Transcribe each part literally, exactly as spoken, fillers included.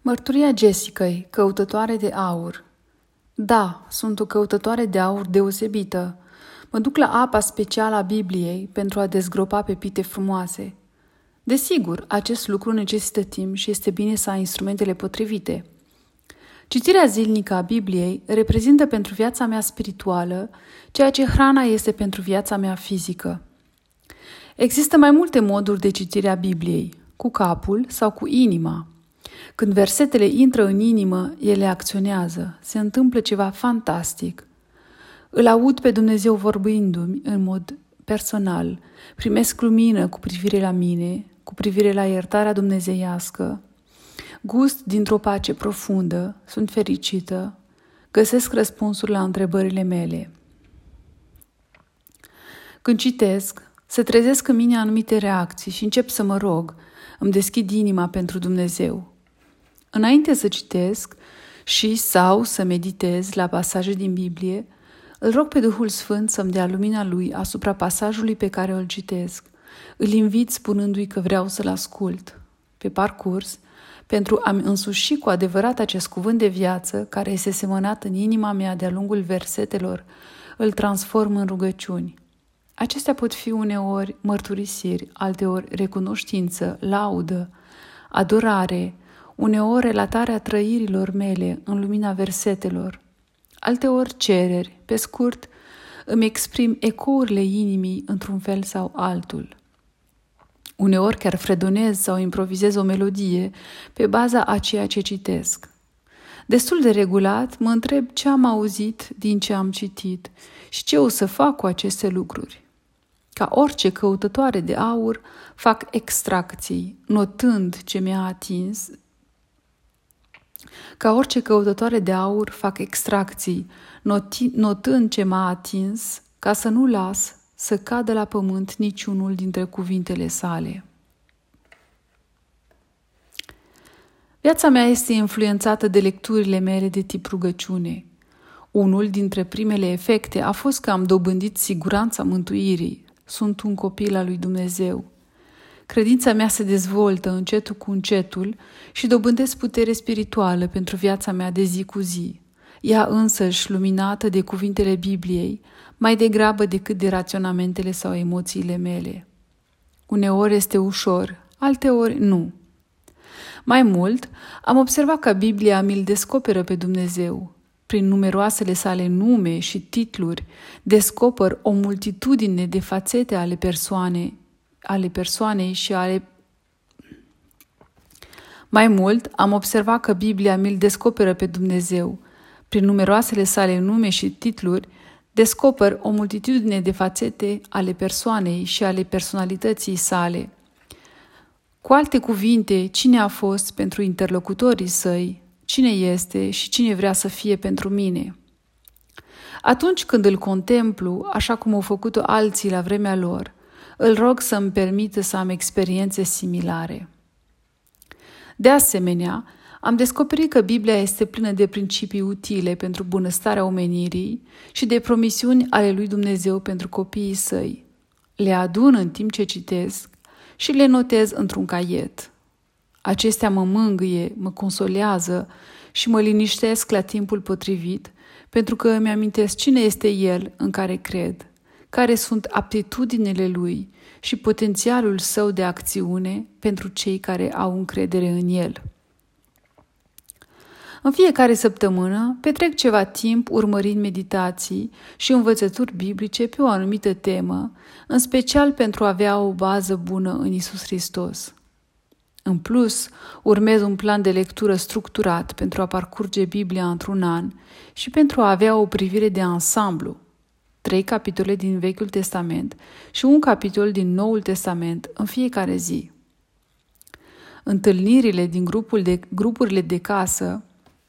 Mărturia Jessicăi, căutătoare de aur. Da, sunt o căutătoare de aur deosebită. Mă duc la apa specială a Bibliei pentru a dezgropa pepite frumoase. Desigur, acest lucru necesită timp și este bine să ai instrumentele potrivite. Citirea zilnică a Bibliei reprezintă pentru viața mea spirituală ceea ce hrana este pentru viața mea fizică. Există mai multe moduri de citire a Bibliei, cu capul sau cu inima. Când versetele intră în inimă, ele acționează, se întâmplă ceva fantastic. Îl aud pe Dumnezeu vorbindu-mi în mod personal, primesc lumină cu privire la mine, cu privire la iertarea dumnezeiască, gust dintr-o pace profundă, sunt fericită, găsesc răspunsuri la întrebările mele. Când citesc, se trezesc în mine anumite reacții și încep să mă rog, îmi deschid inima pentru Dumnezeu. Înainte să citesc și sau să meditez la pasaje din Biblie, îl rog pe Duhul Sfânt să-mi dea lumina Lui asupra pasajului pe care îl citesc. Îl invit spunându-i că vreau să-l ascult. Pe parcurs, pentru a-mi însuși cu adevărat acest cuvânt de viață care este semănat în inima mea de-a lungul versetelor, îl transform în rugăciuni. Acestea pot fi uneori mărturisiri, alteori recunoștință, laudă, adorare, uneori relatarea trăirilor mele în lumina versetelor, alteori cereri, pe scurt, îmi exprim ecourile inimii într-un fel sau altul. Uneori chiar fredonez sau improvizez o melodie pe baza a ceea ce citesc. Destul de regulat mă întreb ce am auzit din ce am citit și ce o să fac cu aceste lucruri. Ca orice căutătoare de aur, fac extracții, notând ce mi-a atins. Ca orice căutătoare de aur, fac extracții, noti, notând ce m-a atins, ca să nu las să cadă la pământ niciunul dintre cuvintele sale. Viața mea este influențată de lecturile mele de tip rugăciune. Unul dintre primele efecte a fost că am dobândit siguranța mântuirii. Sunt un copil al lui Dumnezeu. Credința mea se dezvoltă încetul cu încetul și dobândesc putere spirituală pentru viața mea de zi cu zi. Ea însăși luminată de cuvintele Bibliei, mai degrabă decât de raționamentele sau emoțiile mele. Uneori este ușor, alteori nu. Mai mult, am observat că Biblia mi-l descoperă pe Dumnezeu. Prin numeroasele sale nume și titluri, descoper o multitudine de fațete ale persoanei, ale persoanei și ale... Mai mult, am observat că Biblia mi-l descoperă pe Dumnezeu. Prin numeroasele sale nume și titluri, descoper o multitudine de fațete ale persoanei și ale personalității sale. Cu alte cuvinte, cine a fost pentru interlocutorii săi, cine este și cine vrea să fie pentru mine. Atunci când îl contemplu, așa cum au făcut-o alții la vremea lor, îl rog să-mi permită să am experiențe similare. De asemenea, am descoperit că Biblia este plină de principii utile pentru bunăstarea omenirii și de promisiuni ale lui Dumnezeu pentru copiii săi. Le adun în timp ce citesc și le notez într-un caiet. Acestea mă mângâie, mă consolează și mă liniștesc la timpul potrivit, pentru că îmi amintesc cine este El în care cred, care sunt aptitudinile Lui și potențialul Său de acțiune pentru cei care au încredere în El. În fiecare săptămână petrec ceva timp urmărind meditații și învățături biblice pe o anumită temă, în special pentru a avea o bază bună în Iisus Hristos. În plus, urmez un plan de lectură structurat pentru a parcurge Biblia într-un an și pentru a avea o privire de ansamblu. Trei capitole din Vechiul Testament și un capitol din Noul Testament în fiecare zi. Întâlnirile din grupul de, grupurile de casă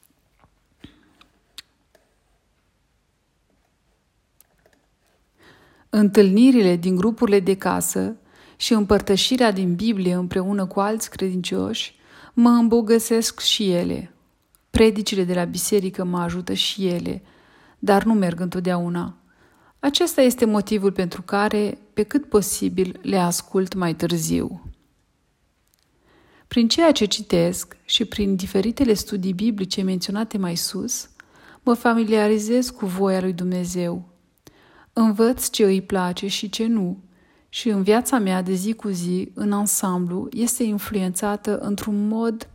Întâlnirile din grupurile de casă și împărtășirea din Biblie împreună cu alți credincioși mă îmbogățesc și ele. Predicile de la biserică mă ajută și ele, dar nu merg întotdeauna. Acesta este motivul pentru care, pe cât posibil, le ascult mai târziu. Prin ceea ce citesc și prin diferitele studii biblice menționate mai sus, mă familiarizez cu voia lui Dumnezeu. Învăț ce îi place și ce nu, și în viața mea de zi cu zi, în ansamblu, este influențată într-un mod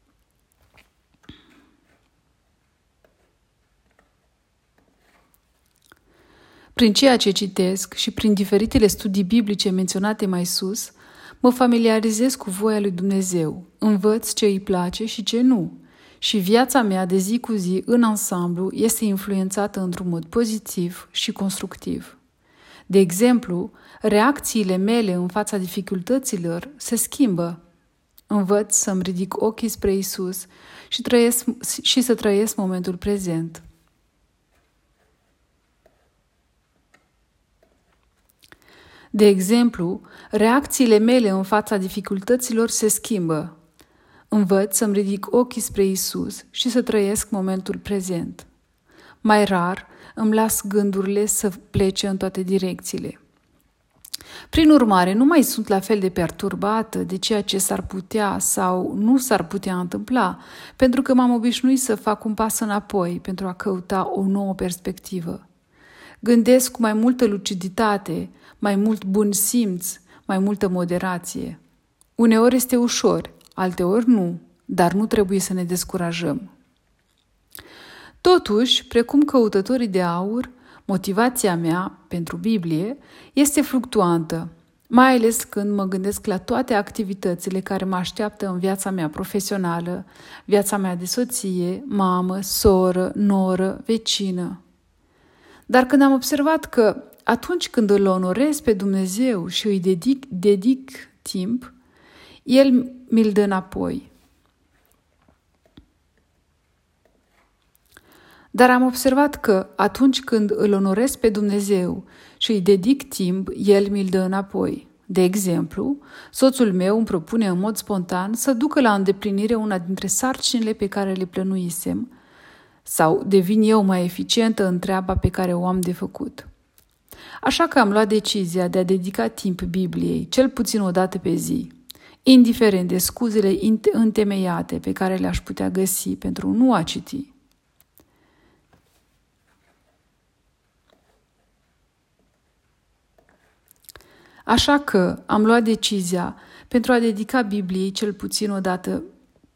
Prin ceea ce citesc și prin diferitele studii biblice menționate mai sus, mă familiarizez cu voia lui Dumnezeu, învăț ce îi place și ce nu, și viața mea de zi cu zi, în ansamblu, este influențată într-un mod pozitiv și constructiv. De exemplu, reacțiile mele în fața dificultăților se schimbă. Învăț să-mi ridic ochii spre Isus și, trăiesc, și să trăiesc momentul prezent. De exemplu, reacțiile mele în fața dificultăților se schimbă. Învăț să-mi ridic ochii spre Isus și să trăiesc momentul prezent. Mai rar, îmi las gândurile să plece în toate direcțiile. Prin urmare, nu mai sunt la fel de perturbată de ceea ce s-ar putea sau nu s-ar putea întâmpla, pentru că m-am obișnuit să fac un pas înapoi pentru a căuta o nouă perspectivă. Gândesc cu mai multă luciditate, mai mult bun simț, mai multă moderație. Uneori este ușor, alteori nu, dar nu trebuie să ne descurajăm. Totuși, precum căutătorii de aur, motivația mea pentru Biblie este fluctuantă, mai ales când mă gândesc la toate activitățile care mă așteaptă în viața mea profesională, viața mea de soție, mamă, soră, noră, vecină. Dar când am observat că atunci când îl onorez pe Dumnezeu și îi dedic, dedic timp, El mi-l dă înapoi. Dar am observat că atunci când îl onorez pe Dumnezeu și îi dedic timp, El mi-l dă înapoi. De exemplu, soțul meu îmi propune în mod spontan să ducă la îndeplinire una dintre sarcinile pe care le plănuisem, sau devin eu mai eficientă în treaba pe care o am de făcut. Așa că am luat decizia de a dedica timp Bibliei, cel puțin o dată pe zi, indiferent de scuzele întemeiate pe care le-aș putea găsi pentru nu a citi. Așa că am luat decizia pentru a dedica Bibliei cel puțin o dată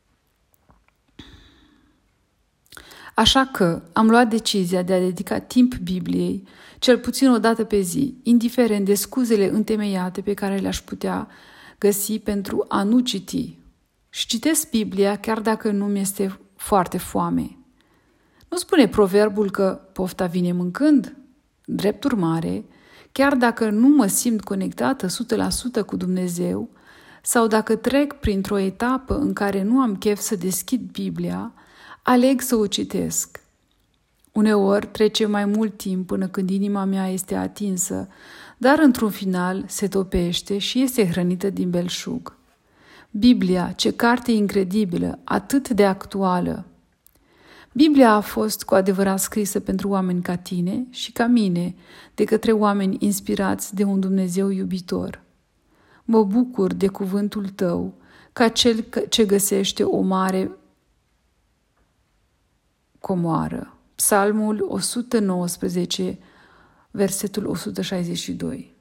Așa că am luat decizia de a dedica timp Bibliei, cel puțin o dată pe zi, indiferent de scuzele întemeiate pe care le-aș putea găsi pentru a nu citi. Și citesc Biblia chiar dacă nu mi este foarte foame. Nu spune proverbul că pofta vine mâncând? Drept urmare, chiar dacă nu mă simt conectată o sută la sută cu Dumnezeu, sau dacă trec printr-o etapă în care nu am chef să deschid Biblia, aleg să o citesc. Uneori trece mai mult timp până când inima mea este atinsă, dar într-un final se topește și este hrănită din belșug. Biblia, ce carte incredibilă, atât de actuală! Biblia a fost cu adevărat scrisă pentru oameni ca tine și ca mine, de către oameni inspirați de un Dumnezeu iubitor. Mă bucur de cuvântul tău, ca cel ce găsește o mare comoară. Psalmul o sută nouăsprezece, versetul o sută șaizeci și doi.